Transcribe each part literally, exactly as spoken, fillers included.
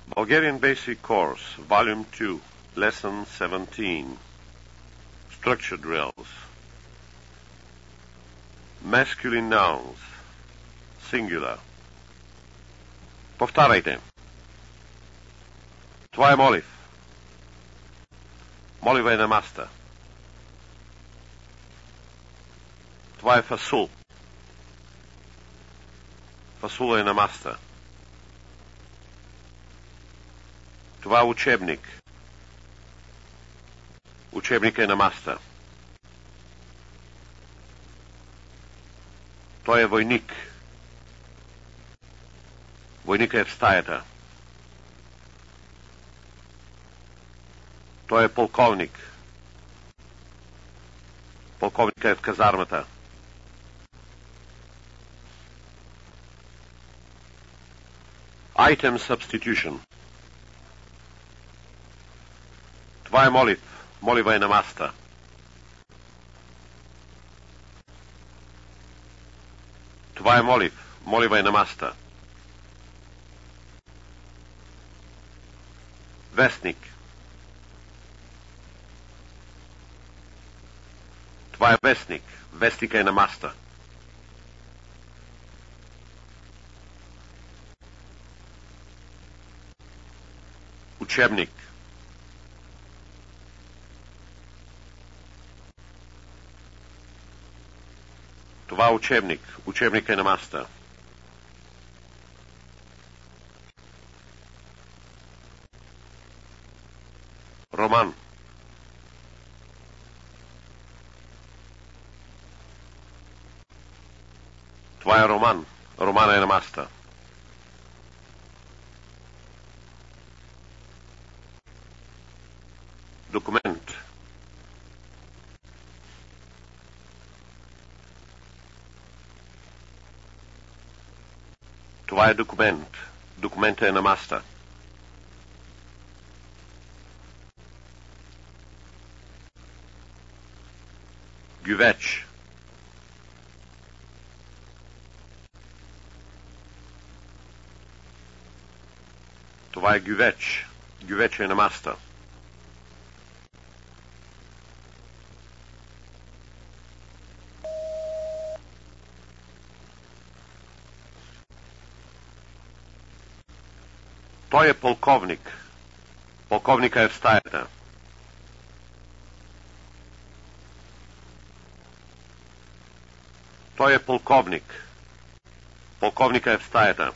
Bulgarian Basic Course, Volume two, Lesson seventeen. Structure Drills. Masculine Nouns. Singular. Повтаряйте. Това е молив. Молива е на маста. Това е фасул. Фасула е на маста. Това е учебник. Учебник е на маста. Той е войник. Войник е в стаята. Той е полковник. Полковник е в казармата. Item substitution. Това е молив. Молива е на маста. Това е молив. Молива е на маста. Вестник. Това е вестник. Вестника е на маста. Учебник. Това е учебник. Учебник е на маста. Роман. Това е роман. Романа е на маста. Документ. Това е документ. Документът е на маста. Гювеч. Това е гювеч. Гювеч е на маста. Той е полковник. Полковника е в стаята. Той е полковник. Полковника е в стаята.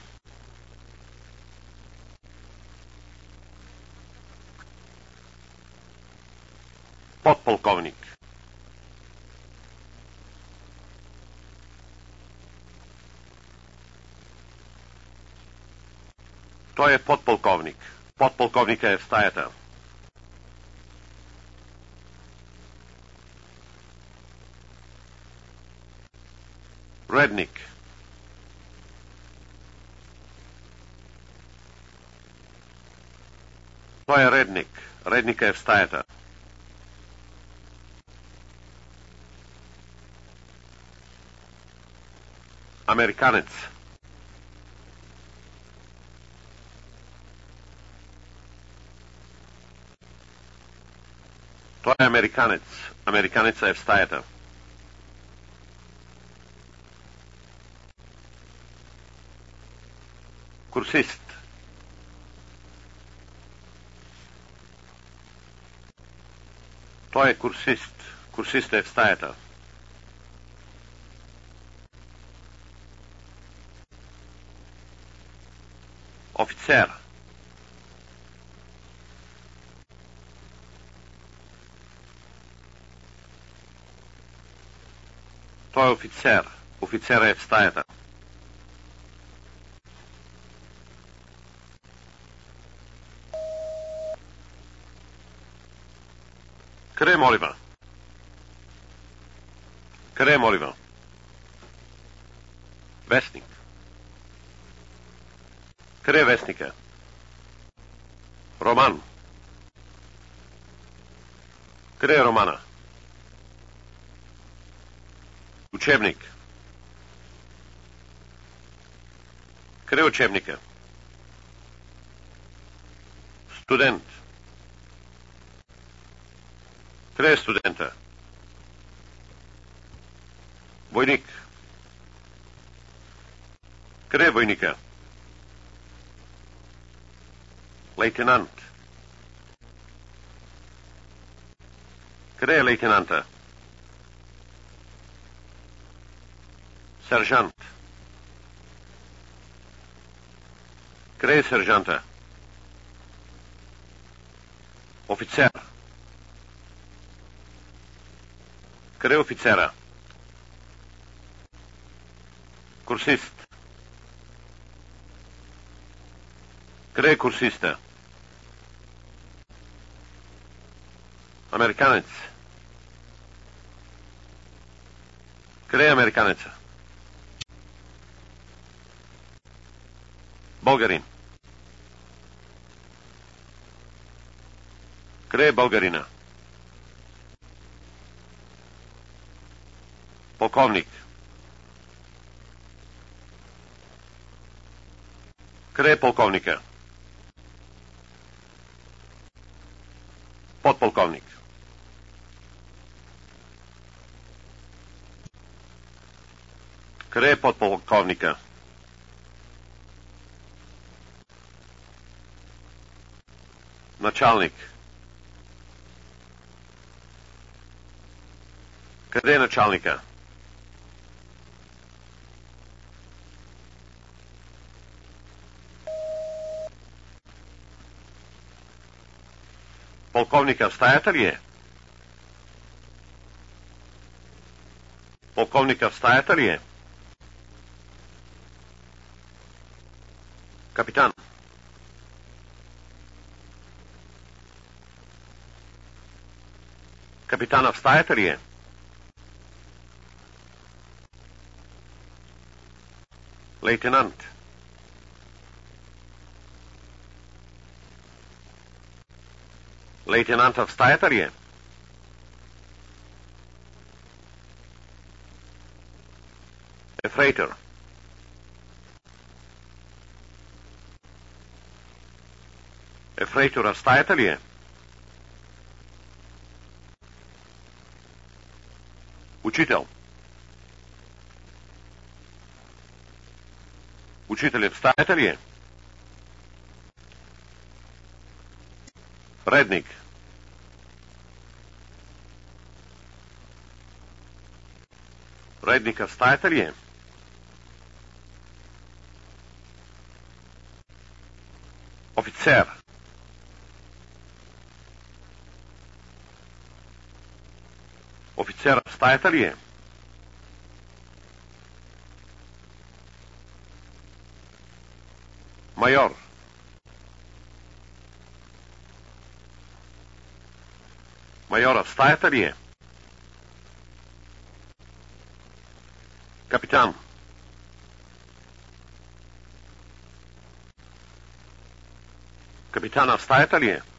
Подполковник. Той е подполковник. Подполковника е в стаята. Редник. Той е редник. Редника е в стаята. Американец. Той е американец. Американецът е в стаята. Курсист. Той е курсист. Курсист е в стаята. Офицер. Той е офицер. Офицера е в стаята. Къде е молива? Къде е молива? Вестник. Къде е вестника? Роман. Къде е романа? Учебник. Къде е учебника? Студент. Къде е студента? Войник. Къде е войника? Лейтенант. Къде е лейтенанта? Сержант. Къде е сержанта? Офицер. Къде е офицера? Курсист. Къде е курсиста? Американец. Къде е американеца? Българин. Къде е българина? Полковник. Къде е полковника? Подполковник. Къде е подполковника? Началник. Къде е началника? Полковника в стаята ли е? Полковника в стаята ли е? Капитан. Капитана в стаята ли е? Лейтенант. Лейтенанта в стаята ли е? Ефрейтор. Ефрейтора в стаята ли е? Учител. Учителят в стаята ли е? Редник. Редника в стаята ли е? Офицер. Офицер в стаята ли е? Майор. Майора в стаята ли е? Капитан. Капитана в стаята ли е?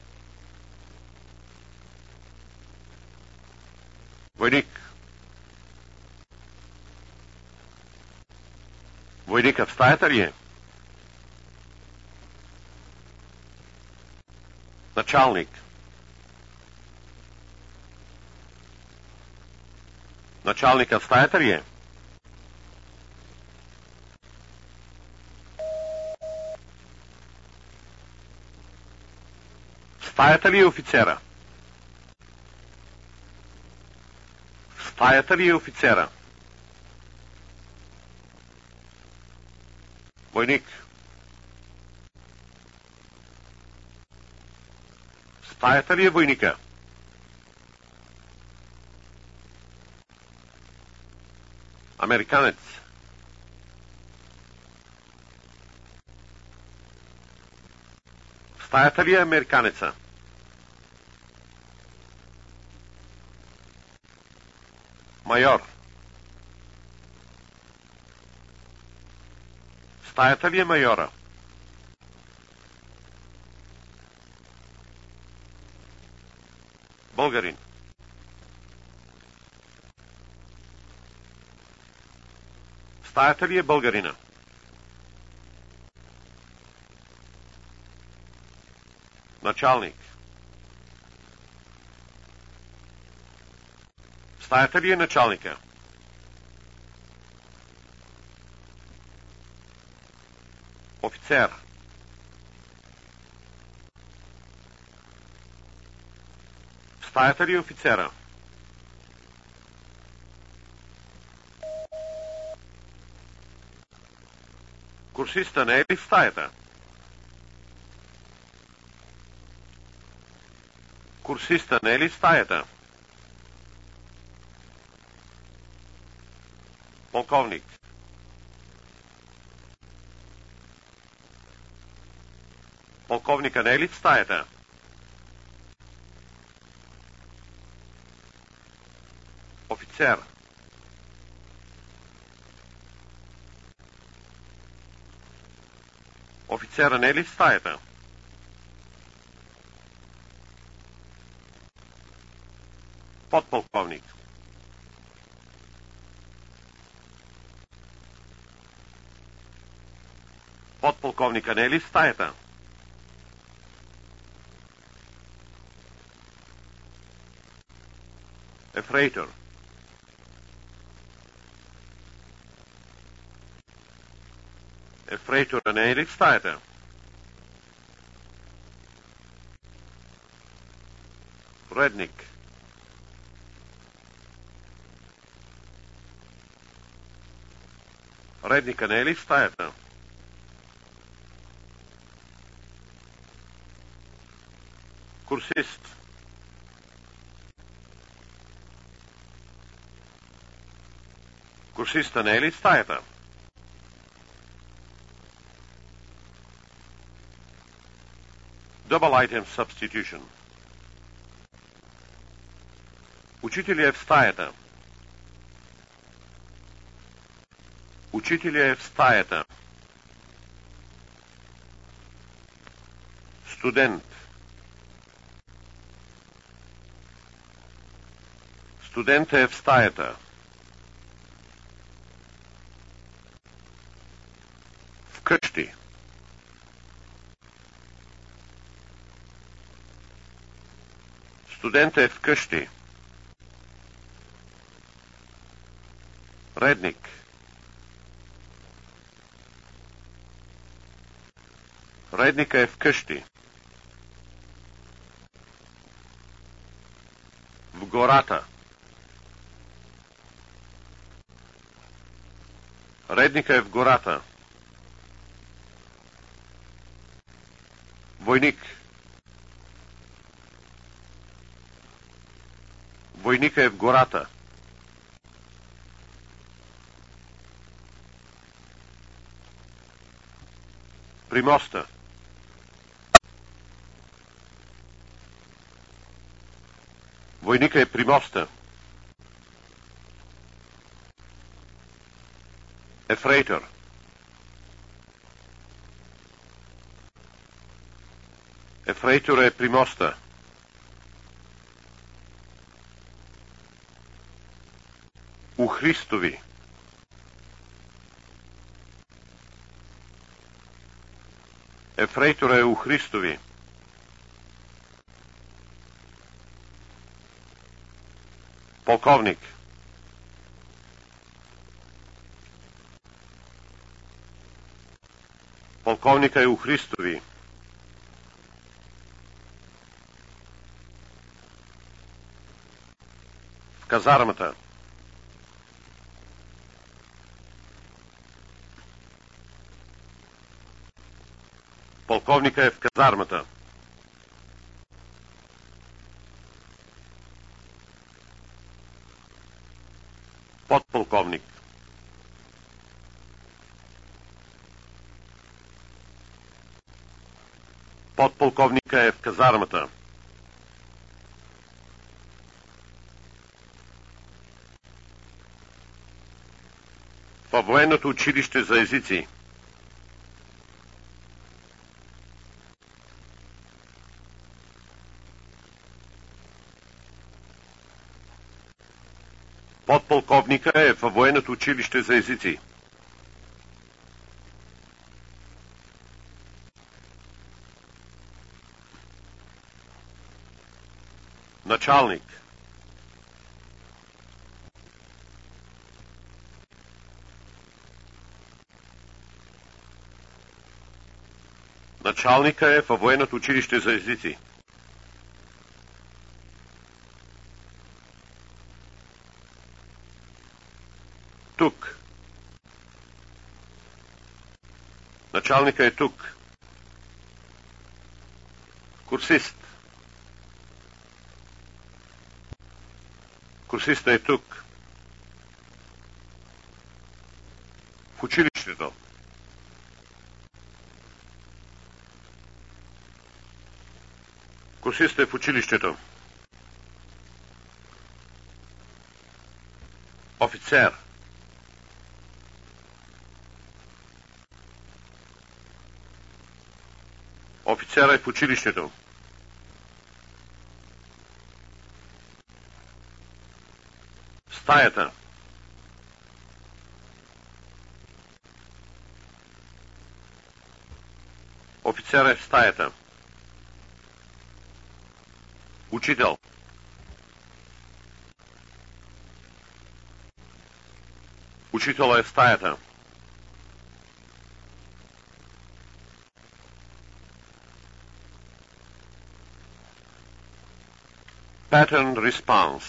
Войник. Войника в стаята ли е? Началник. Началника в стаята ли е? В стаята ли е офицера? В стаята ли е офицера? Войник. В стаята ли е войника? Американец. В стаята ли е американеца? Майор. В стаята ли е майора? Българин. В стаята ли е българина? Началник. В стаята ли е началника? Офицер. В стаята ли е офицера? Курсиста не е ли в стаята? Курсиста не е ли в стаята? Полковник. Полковника не е ли в стаята? Офицер. Офицера не е ли в стаята? Подполковник. Подполковника не е ли в стаята? Ефрейтор. Ефрейтора не е ли в стаята? Редник. Редника не е ли в стаята? Курсист. Курсиста не е ли в стаята? Double item substitution. Учителя е в стаята. Учителя е в стаята. Студент. Студентът е в стаята. Вкъщи. Студентът е вкъщи. Редник. Редника е вкъщи. В гората. Редника е в гората. Войник. Войника е в гората. При моста. Войника е при моста. Ефрейтор. Ефрейтор е при моста. У Христови. Ефрейтор е у Христови. Полковник. Полковника е у Христови. В казармата. Полковника е в казармата. Подполковник. Подполковника е в казармата. Във военното училище за езици. Подполковника е във военното училище за езици. Началник. Началника е във военното училище за езици. Тук. Началника е тук. Курсист. Курсиста е тук. В училището. Курсиста е в училището. Офицер. Офицера е в училището. Стаята. Офицера е в стаята. Учител. Учителът е в стаята. Pattern response.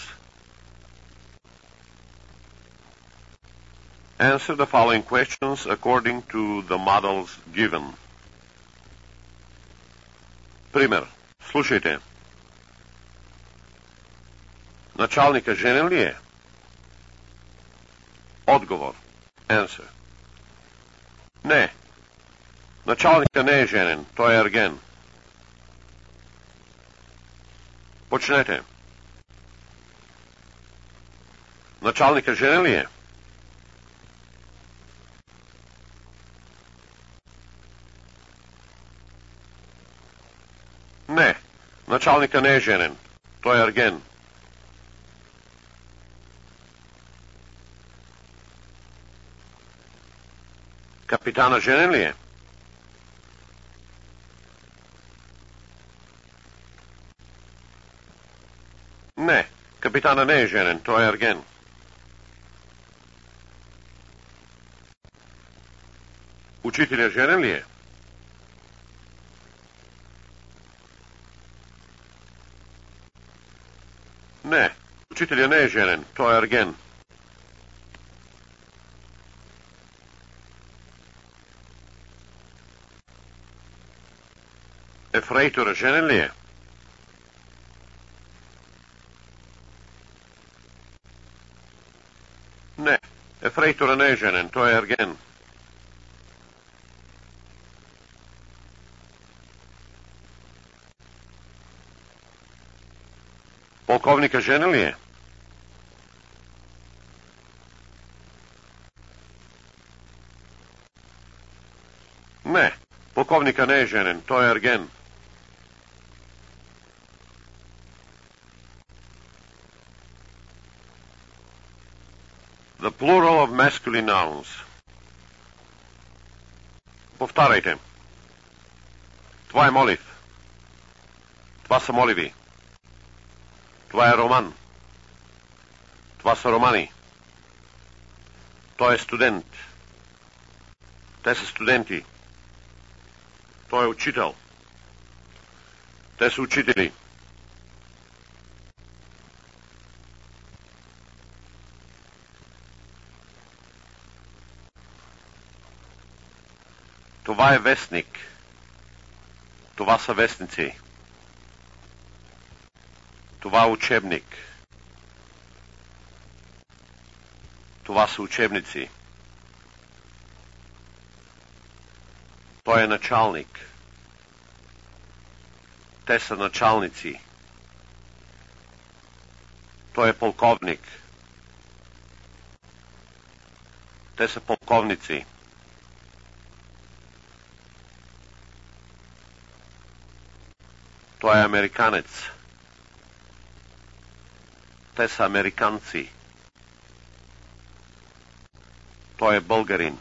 Answer the following questions according to the models given. Пример. Слушайте. Началника женен ли е? Отговор. Answer. Не. Началника не е женен. Той е ерген. Почнете. Началника женен ли е? Не. Началника не е женен. Той е ерген. Капитана женен ли е? Не. Капитана не е женен. Той е ерген. Учителя женен ли е? Не. Учителя не е женен. Той е ерген. Ефрейтора женен ли е? Не. Ефрейтора не е женен. Той е ерген. Полковника женен ли е? Не. Полковника не е женен. Той е ерген. The plural of masculine nouns. Повтаряйте. Това е молив. Това са моливи. Това е роман. Това са романи. Той е студент. Те са студенти. Той е учител. Те са учители. Това е вестник. Това са вестници. Това е учебник. Това са учебници. Той е началник. Те са началници. Той е полковник. Те са полковници. Той е американец. Те са американци. Той е българин.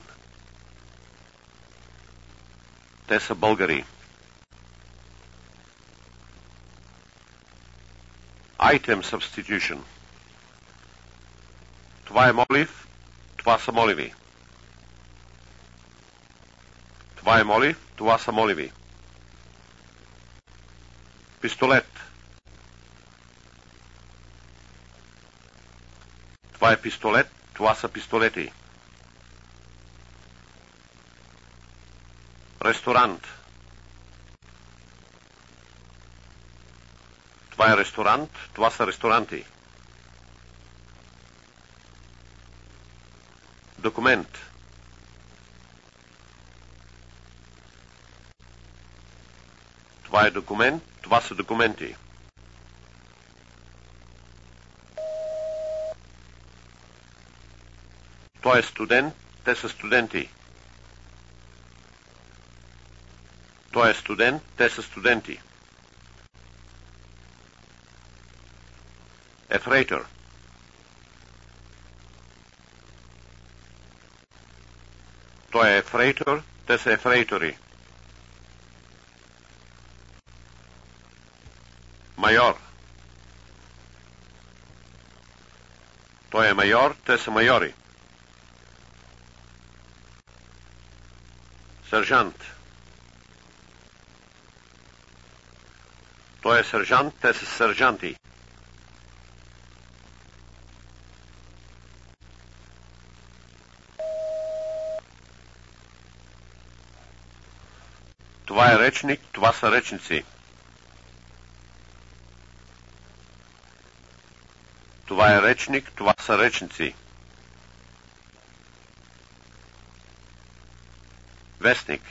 Те са българи. Item substitution. Това е молив, това са моливи. Това е молив, това са моливи. Пистолет. Това е пистолет, това са пистолети. Ресторант. Това е ресторант, това са ресторанти. Документ. Това е документ, това са документи. Той е студент, те са студенти. Той е студент, те са студенти. Ефрейтор. Той е ефрейтор, те са ефрейтори. Майор. Той е майор, те са майори. Сержант. Той е сержант, те са сержанти. Това е речник, това са речници. Това е речник, това са речници. Вестник.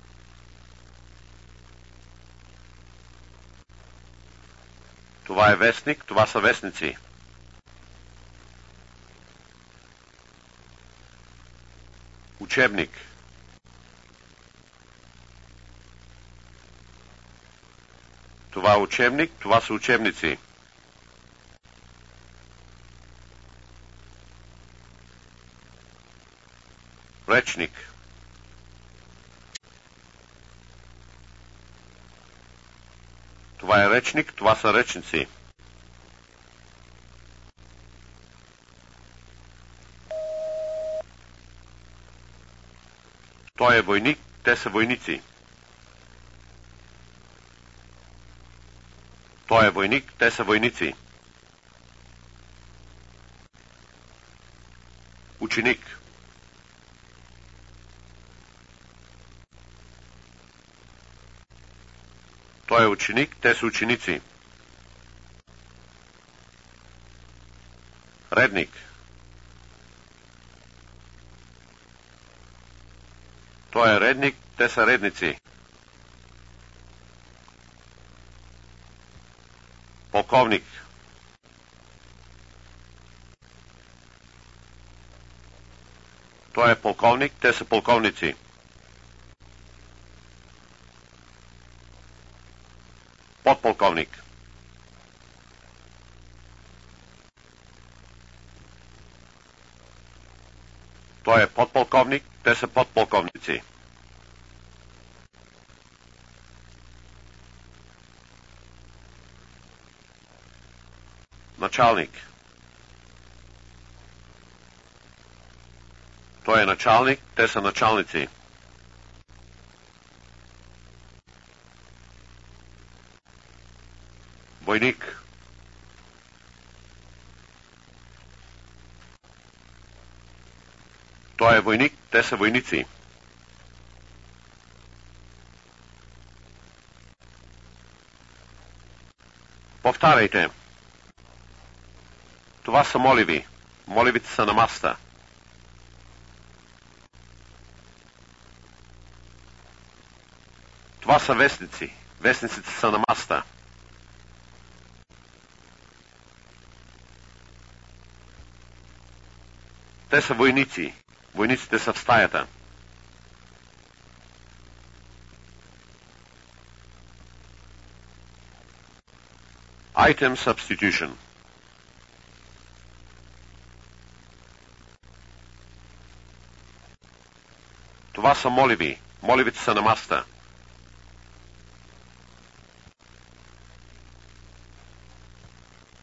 Това е вестник, това са вестници. Учебник. Това е учебник, това са учебници. Речник. Това е речник, това са речници. Той е войник, те са войници. Той е войник, те са войници. Ученик. Той е ученик, те са ученици. Редник. Той е редник, те са редници. Полковник. Той е полковник, те са полковници. Подполковник. Той е подполковник, те са подполковници. Началник. Той е началник, те са началници. Войник. Той е войник, те са войници. Повтаряйте. Това са моливи. Моливите са на масата. Това са вестници. Вестниците са на масата. Те са войници. Войниците са в стаята. Item substitution. Това са моливи. Моливите са на масата.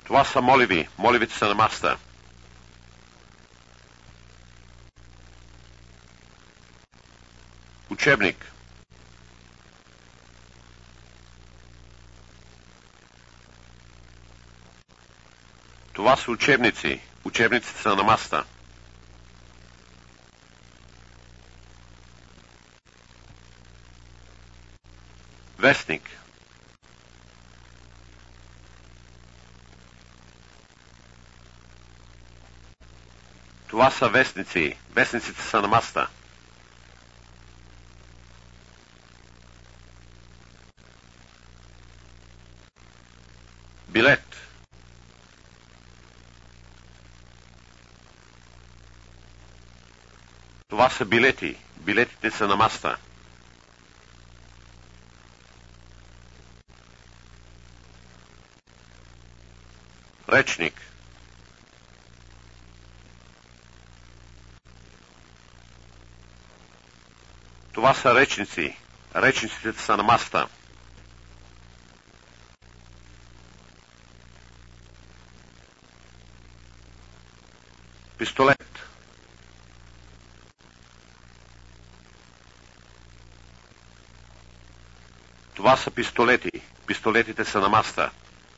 Това са моливи. Моливите са на масата. Учебник. Това са учебници. Учебниците са на масата. Вестник. Това са вестници. Вестниците са на масата. Билет. Това са билети. Билетите са на масата. Речник. Това са речници. Речниците са на масата. Пистолет. Това са пистолети. Пистолетите са на масата.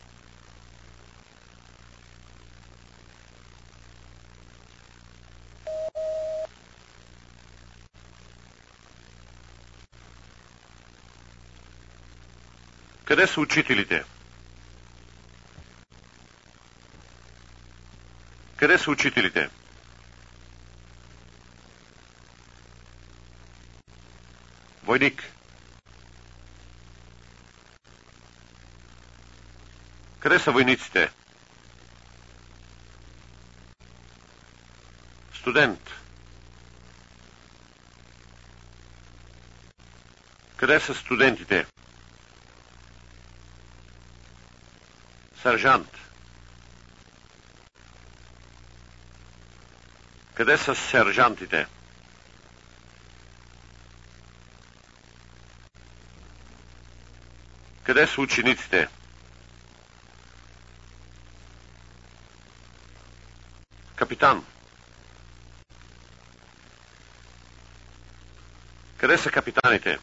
Къде са учителите? Къде са учителите? Войник. Къде са войниците? Студент. Къде са студентите? Сержант. Къде са сержантите? Къде са учениците? Капитан. Къде са капитаните?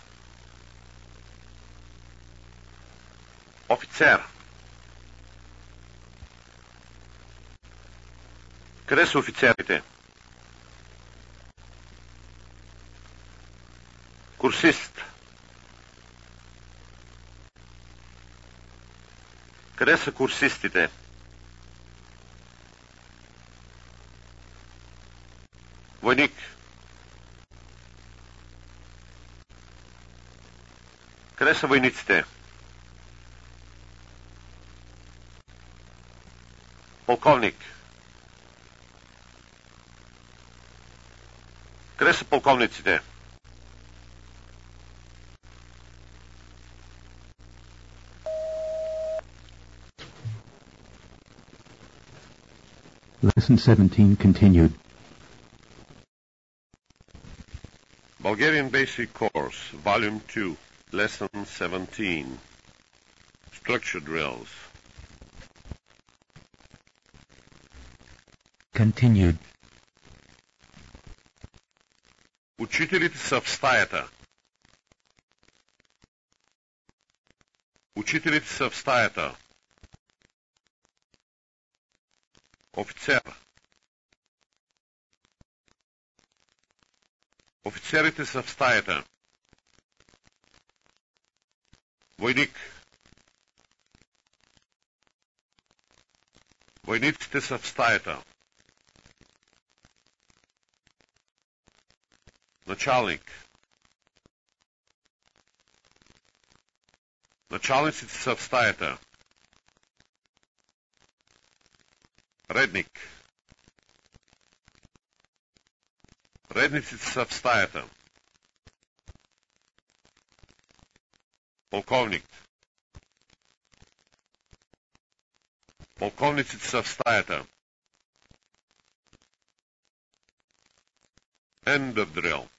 Офицер. Къде са офицерите? Курсист. Къде са курсистите? Войник. Къде са войниците? Полковник. Къде са полковниците? Lesson seventeen continued. Bulgarian Basic Course, Volume two, Lesson seventeen. Structure Drills. Continued. Учителите са в стаята. Учителите са в стаята. Офицер. Офицерите са в стаята. Войник. Войниците са в стаята. Началник. Началниците са в стаята. Редник. Редниците са в стаята. Полковник. Полковниците са в стаята. End of drill.